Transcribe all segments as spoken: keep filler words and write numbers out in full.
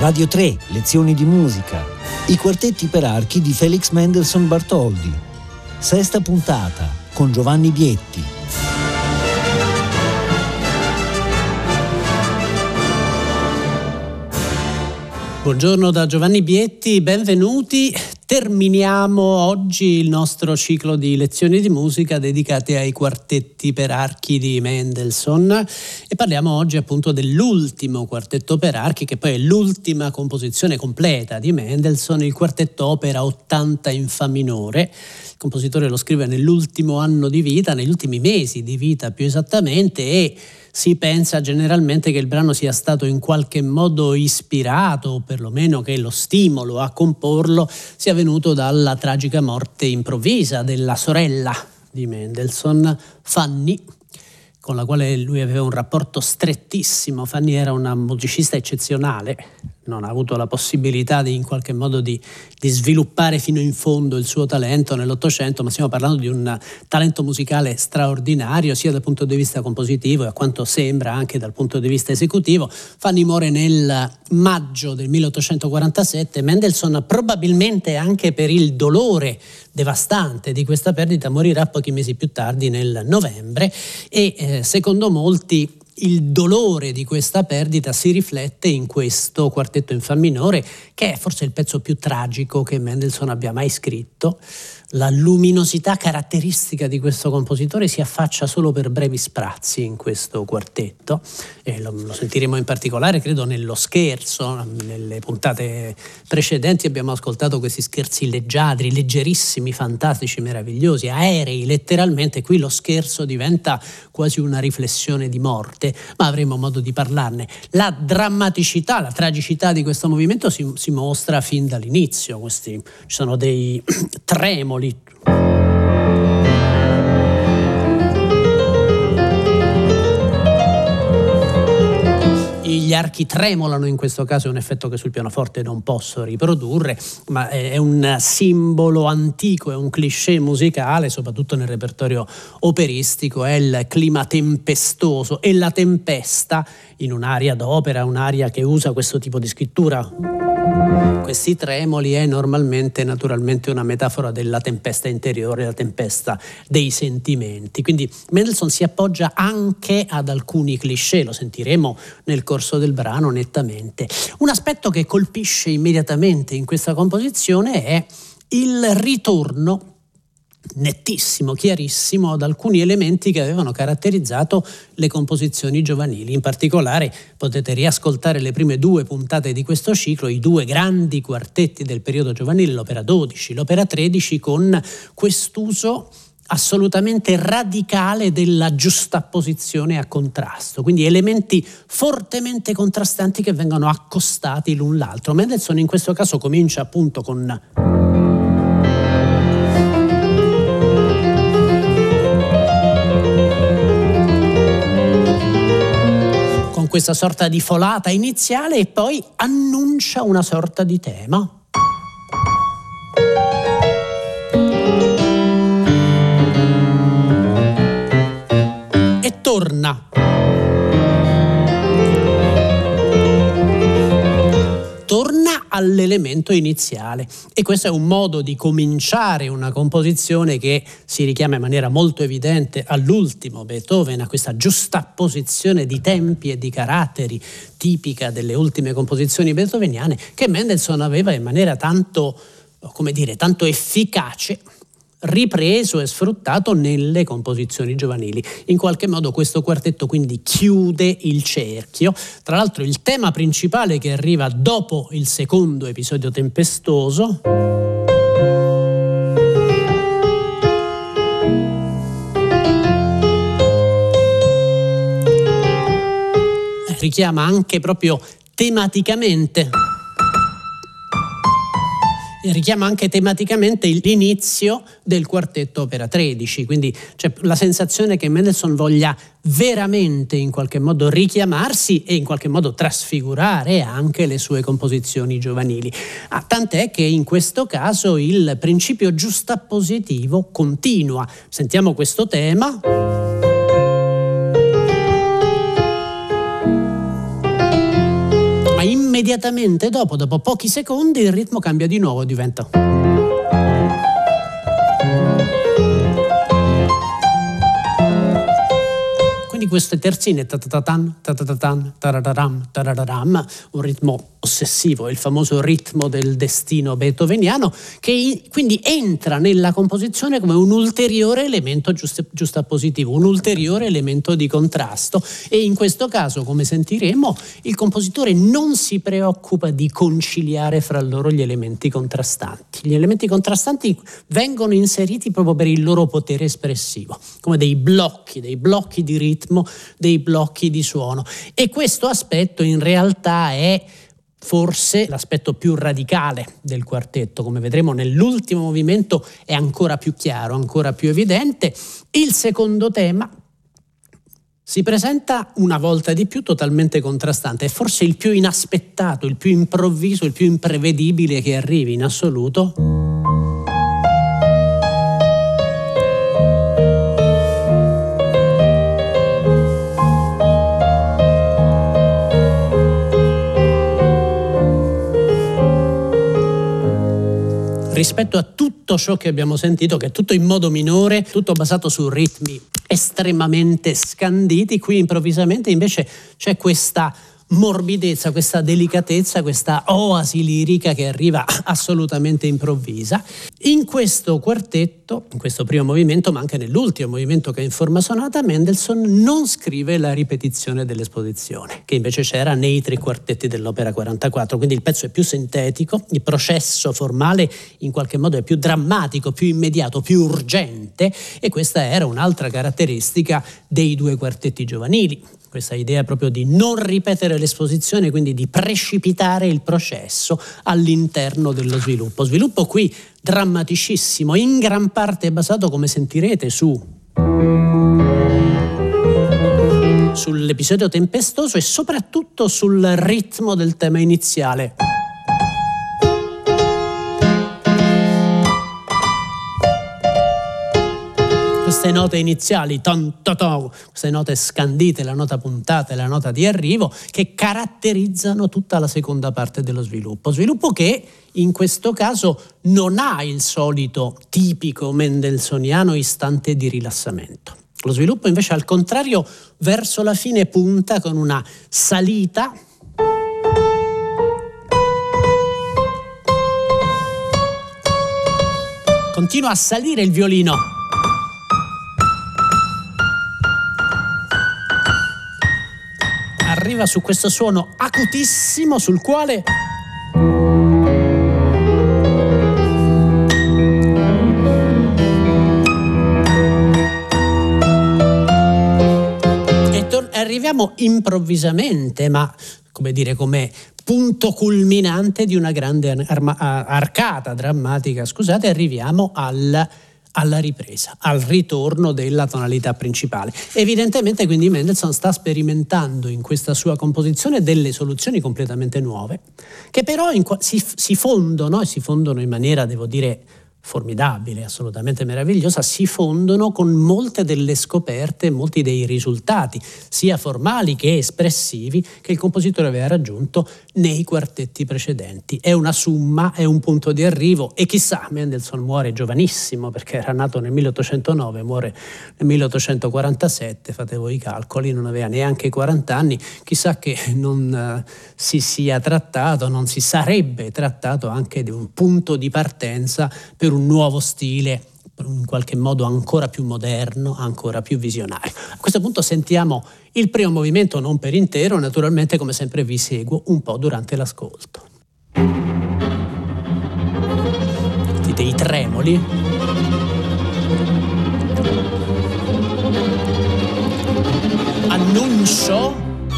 Radio tre, lezioni di musica. I quartetti per archi di Felix Mendelssohn Bartholdy. Sesta puntata con Giovanni Bietti. Buongiorno da Giovanni Bietti, benvenuti. Terminiamo oggi il nostro ciclo di lezioni di musica dedicate ai quartetti per archi di Mendelssohn e parliamo oggi appunto dell'ultimo quartetto per archi, che poi è l'ultima composizione completa di Mendelssohn, il quartetto opera ottanta in fa minore. Il compositore lo scrive nell'ultimo anno di vita, negli ultimi mesi di vita più esattamente, e si pensa generalmente che il brano sia stato in qualche modo ispirato, o perlomeno che lo stimolo a comporlo sia venuto dalla tragica morte improvvisa della sorella di Mendelssohn, Fanny, con la quale lui aveva un rapporto strettissimo. Fanny era una musicista eccezionale, non ha avuto la possibilità di in qualche modo di, di sviluppare fino in fondo il suo talento nell'Ottocento, ma stiamo parlando di un talento musicale straordinario sia dal punto di vista compositivo e a quanto sembra anche dal punto di vista esecutivo. Fanny muore nel maggio del milleottocentoquarantasette. Mendelssohn, probabilmente anche per il dolore devastante di questa perdita, morirà pochi mesi più tardi nel novembre e eh, secondo molti il dolore di questa perdita si riflette in questo quartetto in fa minore, che è forse il pezzo più tragico che Mendelssohn abbia mai scritto. La luminosità caratteristica di questo compositore si affaccia solo per brevi sprazzi in questo quartetto e lo, lo sentiremo in particolare, credo, nello scherzo. Nelle puntate precedenti abbiamo ascoltato questi scherzi leggiadri, leggerissimi, fantastici, meravigliosi, aerei letteralmente. Qui lo scherzo diventa quasi una riflessione di morte, ma avremo modo di parlarne. La drammaticità, la tragicità di questo movimento si, si mostra fin dall'inizio. Questi, ci sono dei tremoli. Gli archi tremolano, in questo caso è un effetto che sul pianoforte non posso riprodurre, ma è un simbolo antico, è un cliché musicale, soprattutto nel repertorio operistico. È il clima tempestoso e la tempesta in un'aria d'opera, un'aria che usa questo tipo di scrittura. Questi tremoli è normalmente, naturalmente, una metafora della tempesta interiore, la tempesta dei sentimenti. Quindi Mendelssohn si appoggia anche ad alcuni cliché, lo sentiremo nel corso del brano nettamente. Un aspetto che colpisce immediatamente in questa composizione è il ritorno nettissimo, chiarissimo ad alcuni elementi che avevano caratterizzato le composizioni giovanili. In particolare potete riascoltare le prime due puntate di questo ciclo, i due grandi quartetti del periodo giovanile, l'opera dodici, l'opera tredici, con quest'uso assolutamente radicale della giustapposizione a contrasto, quindi elementi fortemente contrastanti che vengono accostati l'un l'altro. Mendelssohn in questo caso comincia appunto con questa sorta di folata iniziale e poi annuncia una sorta di tema. E torna. Torna all'elemento iniziale, e questo è un modo di cominciare una composizione che si richiama in maniera molto evidente all'ultimo Beethoven, a questa giustapposizione di tempi e di caratteri tipica delle ultime composizioni beethoveniane, che Mendelssohn aveva in maniera tanto, come dire, tanto efficace ripreso e sfruttato nelle composizioni giovanili. In qualche modo questo quartetto quindi chiude il cerchio. Tra l'altro il tema principale, che arriva dopo il secondo episodio tempestoso, richiama anche proprio tematicamente richiama anche tematicamente l'inizio del quartetto opera tredici, quindi c'è la sensazione che Mendelssohn voglia veramente in qualche modo richiamarsi e in qualche modo trasfigurare anche le sue composizioni giovanili. Ah, tant'è che in questo caso il principio giustappositivo continua. Sentiamo questo tema. immediatamente dopo, dopo pochi secondi, il ritmo cambia di nuovo, diventa... Quindi queste terzine, ta-ta-ta-tan, ta-ta-ta-tan, tarararam, tarararam, un ritmo ossessivo, il famoso ritmo del destino beethoveniano, che quindi entra nella composizione come un ulteriore elemento giustappositivo, un ulteriore elemento di contrasto, e in questo caso, come sentiremo, il compositore non si preoccupa di conciliare fra loro gli elementi contrastanti. Gli elementi contrastanti vengono inseriti proprio per il loro potere espressivo, come dei blocchi, dei blocchi di ritmo, dei blocchi di suono, e questo aspetto in realtà è forse l'aspetto più radicale del quartetto. Come vedremo nell'ultimo movimento è ancora più chiaro, ancora più evidente. Il secondo tema si presenta una volta di più totalmente contrastante, è forse il più inaspettato, il più improvviso, il più imprevedibile che arrivi in assoluto. Rispetto a tutto ciò che abbiamo sentito, che è tutto in modo minore, tutto basato su ritmi estremamente scanditi, qui improvvisamente invece c'è questa morbidezza, questa delicatezza, questa oasi lirica che arriva assolutamente improvvisa. In questo quartetto, in questo primo movimento, ma anche nell'ultimo movimento che è in forma sonata, Mendelssohn non scrive la ripetizione dell'esposizione, che invece c'era nei tre quartetti dell'opera quarantaquattro, quindi il pezzo è più sintetico, il processo formale in qualche modo è più drammatico, più immediato, più urgente, e questa era un'altra caratteristica dei due quartetti giovanili. Questa idea proprio di non ripetere l'esposizione, quindi di precipitare il processo all'interno dello sviluppo. Sviluppo qui drammaticissimo, in gran parte basato, come sentirete, su sull'episodio tempestoso e soprattutto sul ritmo del tema iniziale. Queste note iniziali, ton, ton, ton, queste note scandite, la nota puntata e la nota di arrivo, che caratterizzano tutta la seconda parte dello sviluppo. Sviluppo che in questo caso non ha il solito tipico mendelssohniano istante di rilassamento. Lo sviluppo invece, al contrario, verso la fine punta con una salita continua a salire il violino. Arriva su questo suono acutissimo sul quale e tor- arriviamo improvvisamente, ma come dire, come punto culminante di una grande arma- arcata drammatica, scusate, arriviamo al alla ripresa, al ritorno della tonalità principale. Evidentemente quindi Mendelssohn sta sperimentando in questa sua composizione delle soluzioni completamente nuove, che però in, si, si fondono e si fondono in maniera, devo dire, formidabile, assolutamente meravigliosa, si fondono con molte delle scoperte, molti dei risultati, sia formali che espressivi, che il compositore aveva raggiunto nei quartetti precedenti. È una summa, è un punto di arrivo, e chissà, Mendelssohn muore giovanissimo, perché era nato nel milleottocentonove, muore nel milleottocentoquarantasette, fate voi i calcoli, non aveva neanche quaranta anni, chissà che non uh, si sia trattato, non si sarebbe trattato anche di un punto di partenza per un nuovo stile, in qualche modo ancora più moderno, ancora più visionario. A questo punto sentiamo il primo movimento, non per intero, naturalmente come sempre vi seguo un po' durante l'ascolto. Sentite i tremoli. Annuncio.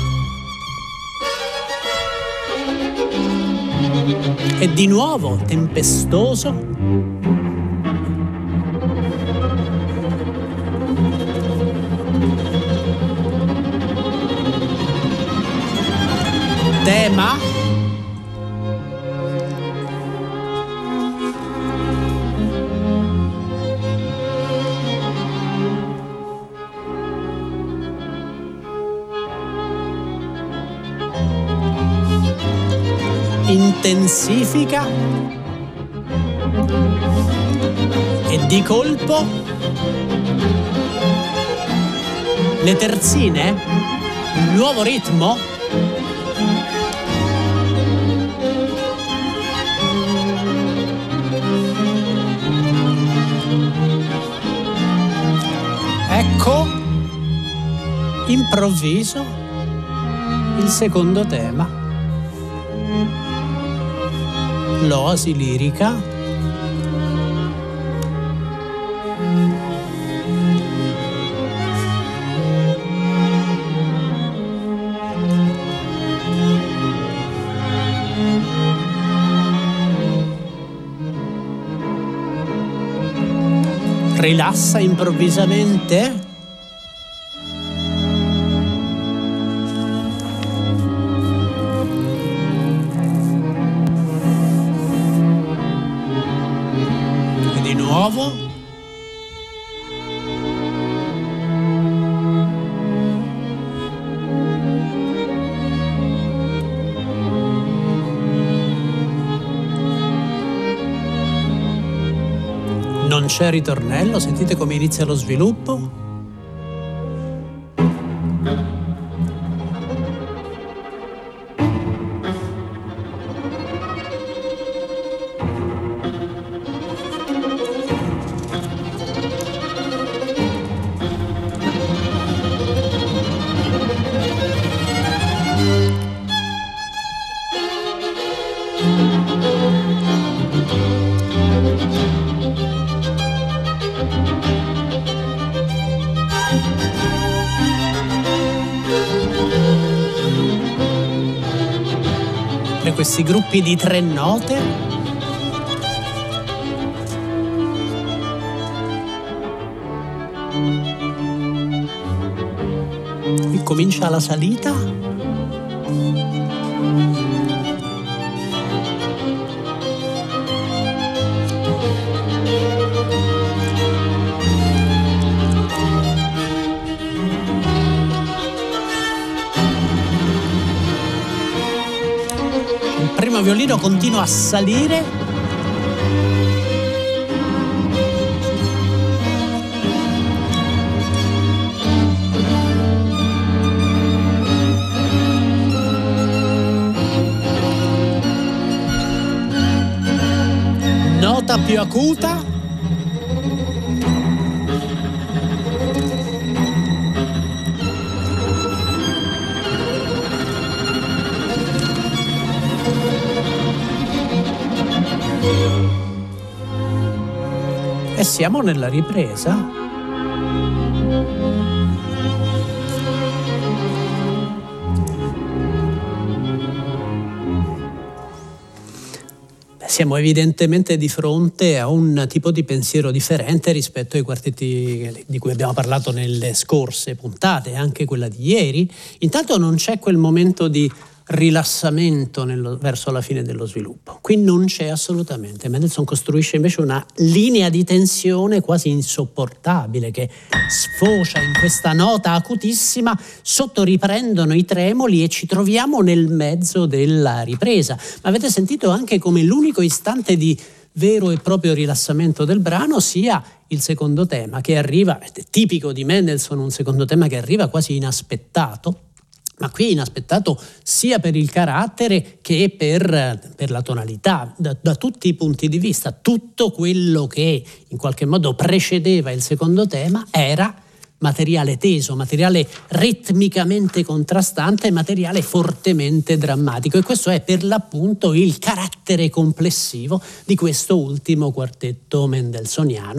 E di nuovo tempestoso. Tema. intensifica e di colpo le terzine, il nuovo ritmo, ecco improvviso il secondo tema, l'oasi lirica. Rilassa improvvisamente. E di nuovo. Non c'è ritornello, sentite come inizia lo sviluppo. Questi gruppi di tre note e comincia la salita. Il primo violino continua a salire. Nota più acuta. E siamo nella ripresa. Siamo evidentemente di fronte a un tipo di pensiero differente rispetto ai quartetti di cui abbiamo parlato nelle scorse puntate, anche quella di ieri. Intanto non c'è quel momento di rilassamento nello, verso la fine dello sviluppo. Qui non c'è assolutamente. Mendelssohn costruisce invece una linea di tensione quasi insopportabile che sfocia in questa nota acutissima, sotto riprendono i tremoli e ci troviamo nel mezzo della ripresa. Ma avete sentito anche come l'unico istante di vero e proprio rilassamento del brano sia il secondo tema che arriva, è tipico di Mendelssohn, un secondo tema che arriva quasi inaspettato. Ma qui inaspettato sia per il carattere che per, per la tonalità, da, da tutti i punti di vista. Tutto quello che in qualche modo precedeva il secondo tema era materiale teso, materiale ritmicamente contrastante, materiale fortemente drammatico, e questo è per l'appunto il carattere complessivo di questo ultimo quartetto mendelssohniano.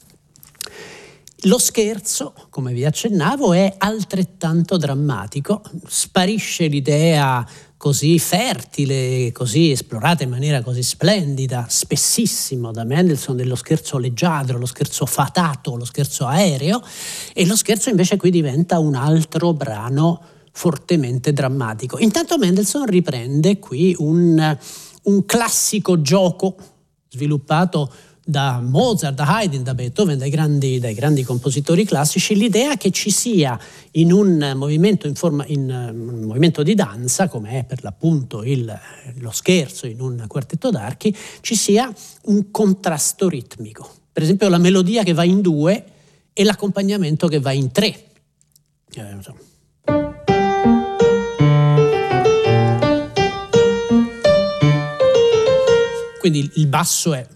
Lo scherzo, come vi accennavo, è altrettanto drammatico. Sparisce l'idea così fertile, così esplorata in maniera così splendida, spessissimo da Mendelssohn, dello scherzo leggiadro, lo scherzo fatato, lo scherzo aereo, e lo scherzo invece qui diventa un altro brano fortemente drammatico. Intanto Mendelssohn riprende qui un, un classico gioco sviluppato da Mozart, da Haydn, da Beethoven, dai grandi, dai grandi compositori classici, l'idea che ci sia in un movimento, in forma, in un movimento di danza, come è per l'appunto il, lo scherzo in un quartetto d'archi, ci sia un contrasto ritmico. Per esempio la melodia che va in due e l'accompagnamento che va in tre. Eh, non so. Quindi il basso è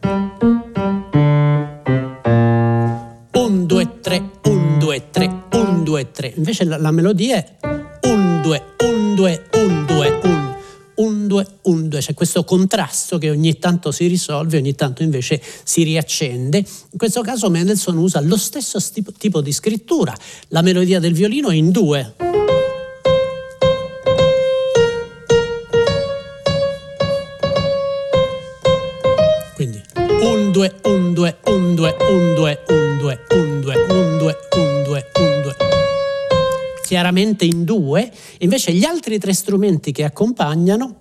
un due tre un due tre un due tre, invece la, la melodia è un due un due un due un un due un due, c'è questo contrasto che ogni tanto si risolve, ogni tanto invece si riaccende. In questo caso Mendelssohn usa lo stesso tipo, tipo di scrittura, la melodia del violino è in due. un due un due un due un due un due un due un due un due un due, chiaramente in due. Invece gli altri tre strumenti che accompagnano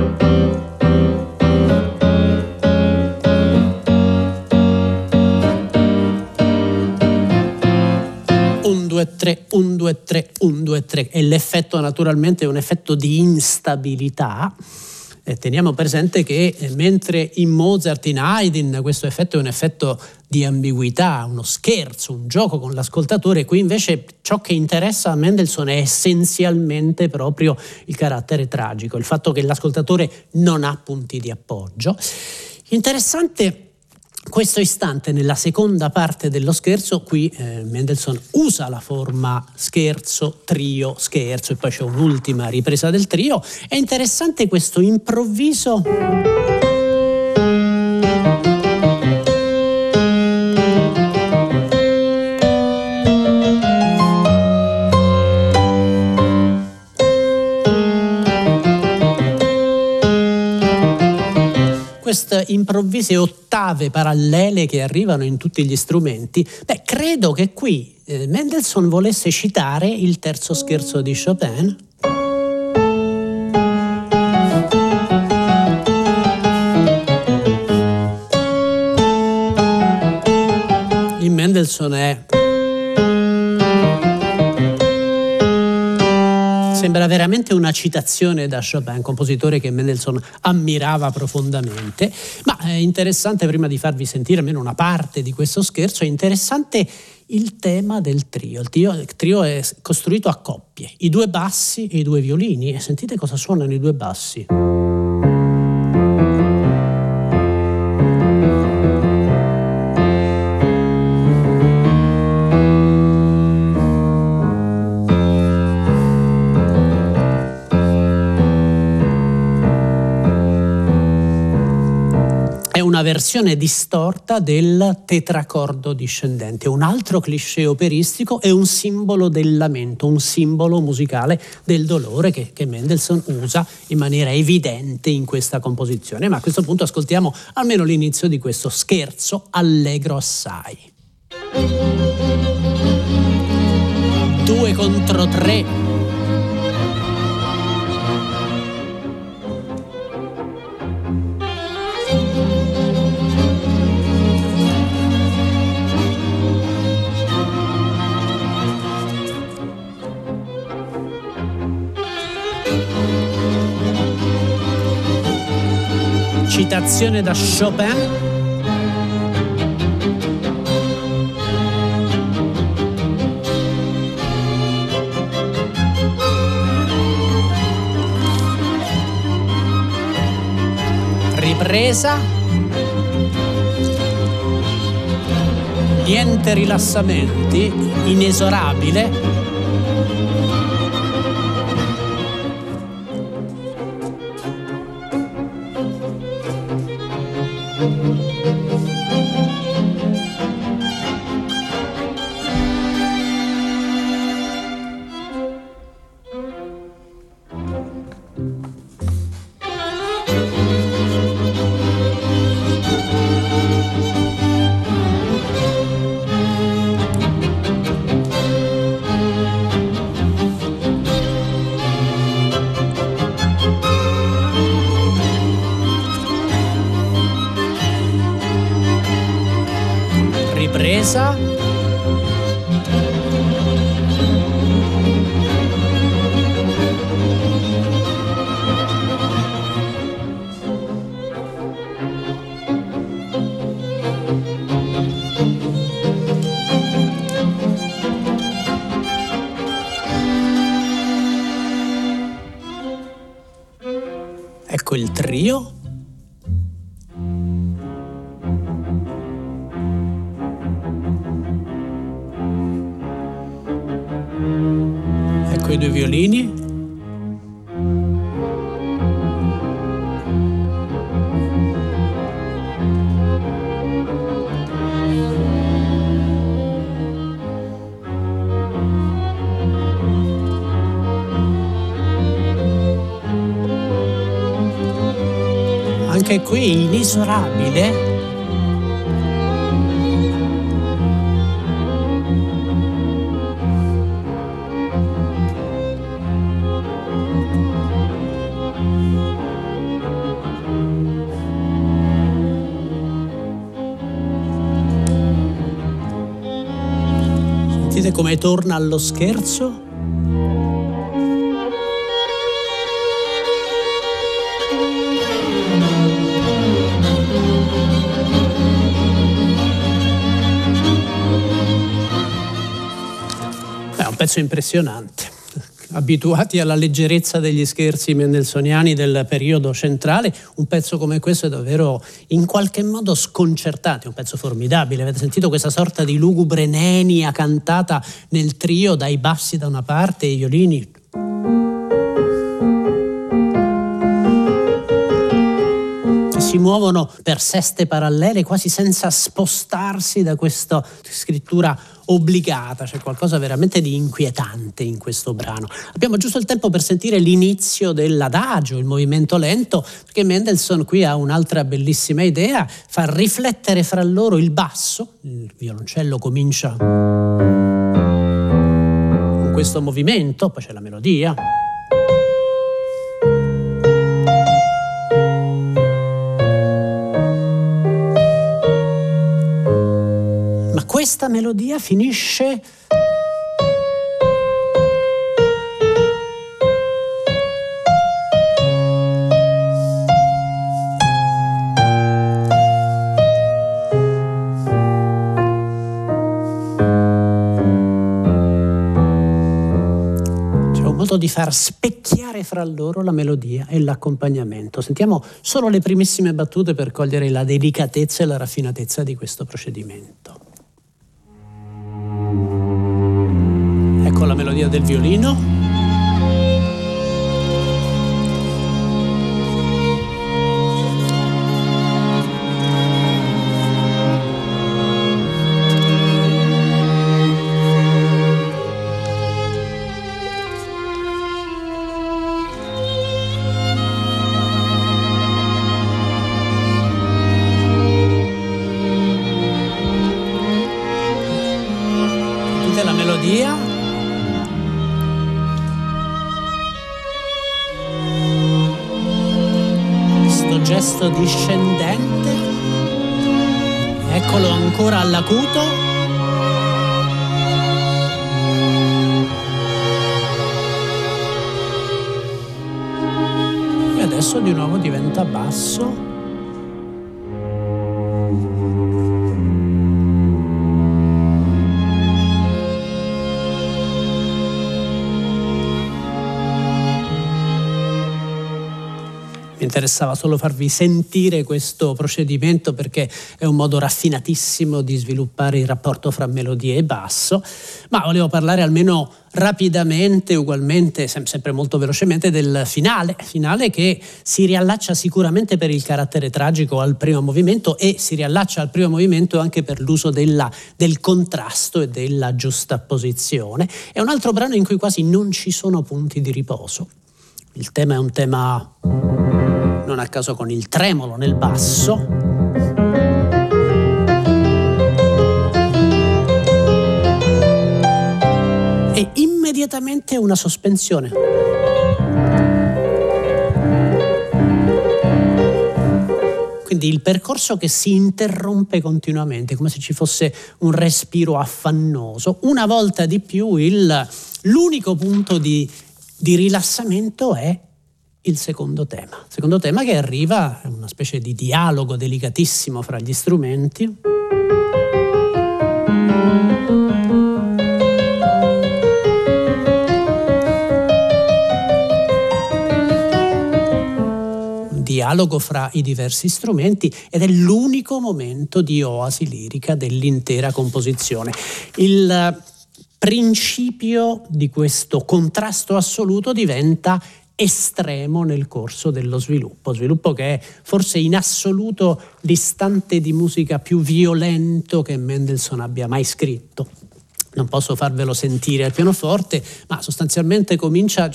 un due tre un due tre un due tre, e l'effetto naturalmente è un effetto di instabilità. Eh, teniamo presente che eh, mentre in Mozart, in Haydn, questo effetto è un effetto di ambiguità, uno scherzo, un gioco con l'ascoltatore, qui invece ciò che interessa a Mendelssohn è essenzialmente proprio il carattere tragico, il fatto che l'ascoltatore non ha punti di appoggio. Interessante questo istante nella seconda parte dello scherzo. Qui eh, Mendelssohn usa la forma scherzo, trio, scherzo, e poi c'è un'ultima ripresa del trio. È interessante questo improvviso queste improvvise ottave parallele che arrivano in tutti gli strumenti. Beh, credo che qui eh, Mendelssohn volesse citare il terzo scherzo di Chopin. In Mendelssohn è sembra veramente una citazione da Chopin, compositore che Mendelssohn ammirava profondamente. Ma è interessante, prima di farvi sentire almeno una parte di questo scherzo, è interessante il tema del trio. Il trio, il trio è costruito a coppie, i due bassi e i due violini, e sentite cosa suonano i due bassi. Una versione distorta del tetracordo discendente, un altro cliché operistico e un simbolo del lamento, un simbolo musicale del dolore che, che Mendelssohn usa in maniera evidente in questa composizione. Ma a questo punto ascoltiamo almeno l'inizio di questo scherzo allegro assai. Due contro tre. Citazione da Chopin. Ripresa. Niente rilassamenti, inesorabile. ripresa. Ecco il trio. Ecco i due violini. Anche qui inesorabile. Sentite come torna allo scherzo? Pezzo impressionante. Abituati alla leggerezza degli scherzi mendelssohniani del periodo centrale, un pezzo come questo è davvero in qualche modo sconcertante, un pezzo formidabile. Avete sentito questa sorta di lugubre nenia cantata nel trio dai bassi da una parte e i violini si muovono per seste parallele quasi senza spostarsi da questa scrittura obbligata. C'è qualcosa veramente di inquietante in questo brano. Abbiamo giusto il tempo per sentire l'inizio dell'adagio, il movimento lento, perché Mendelssohn qui ha un'altra bellissima idea, fa riflettere fra loro il basso, il violoncello comincia con questo movimento, poi c'è la melodia. Questa melodia finisce c'è un modo di far specchiare fra loro la melodia e l'accompagnamento. Sentiamo solo le primissime battute per cogliere la delicatezza e la raffinatezza di questo procedimento. Ecco la melodia del violino. Sentite la melodia. Gesto discendente, eccolo ancora all'acuto, e adesso di nuovo diventa basso. Mi interessava solo farvi sentire questo procedimento perché è un modo raffinatissimo di sviluppare il rapporto fra melodia e basso, ma volevo parlare almeno rapidamente, ugualmente, sempre molto velocemente, del finale, finale che si riallaccia sicuramente per il carattere tragico al primo movimento e si riallaccia al primo movimento anche per l'uso della, del contrasto e della giustapposizione. È un altro brano in cui quasi non ci sono punti di riposo. Il tema è un tema non a caso con il tremolo nel basso. E immediatamente una sospensione. Quindi vedi il percorso che si interrompe continuamente, come se ci fosse un respiro affannoso. Una volta di più il, l'unico punto di, di rilassamento è il secondo tema. Il secondo tema che arriva è una specie di dialogo delicatissimo fra gli strumenti. Dialogo fra i diversi strumenti ed è l'unico momento di oasi lirica dell'intera composizione. Il principio di questo contrasto assoluto diventa estremo nel corso dello sviluppo, sviluppo che è forse in assoluto l'istante di musica più violento che Mendelssohn abbia mai scritto. Non posso farvelo sentire al pianoforte, ma sostanzialmente comincia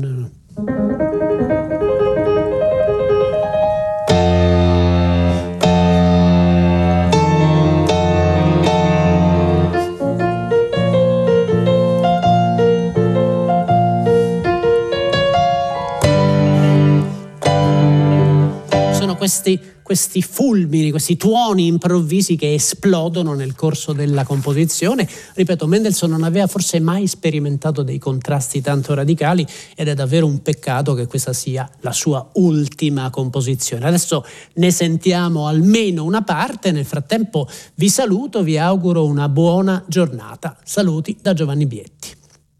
Questi, questi fulmini, questi tuoni improvvisi che esplodono nel corso della composizione. Ripeto, Mendelssohn non aveva forse mai sperimentato dei contrasti tanto radicali ed è davvero un peccato che questa sia la sua ultima composizione. Adesso ne sentiamo almeno una parte, nel frattempo vi saluto, vi auguro una buona giornata. Saluti da Giovanni Bietti.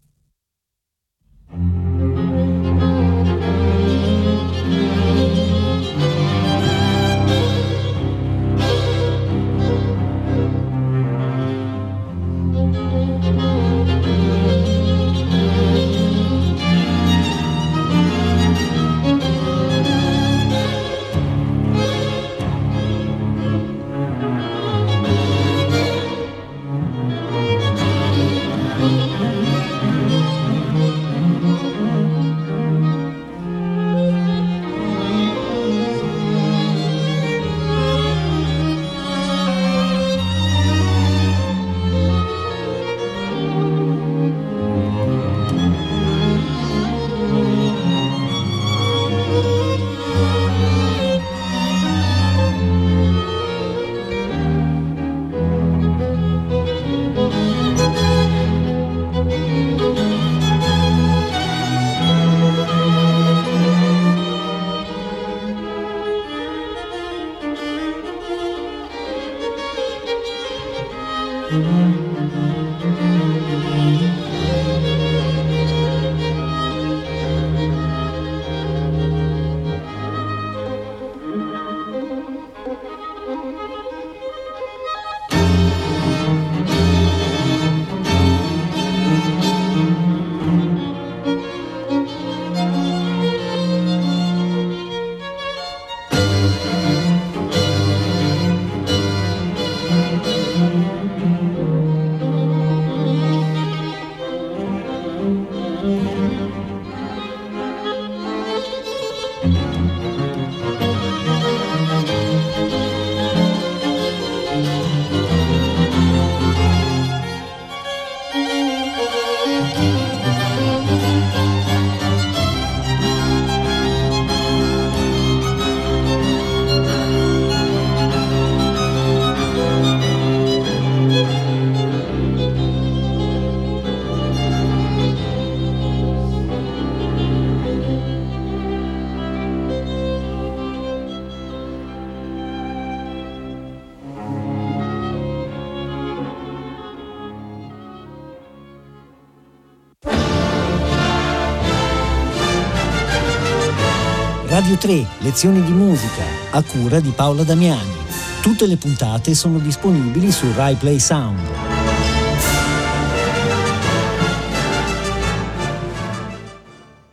Radio tre, lezioni di musica, a cura di Paola Damiani. Tutte le puntate sono disponibili su Rai Play Sound.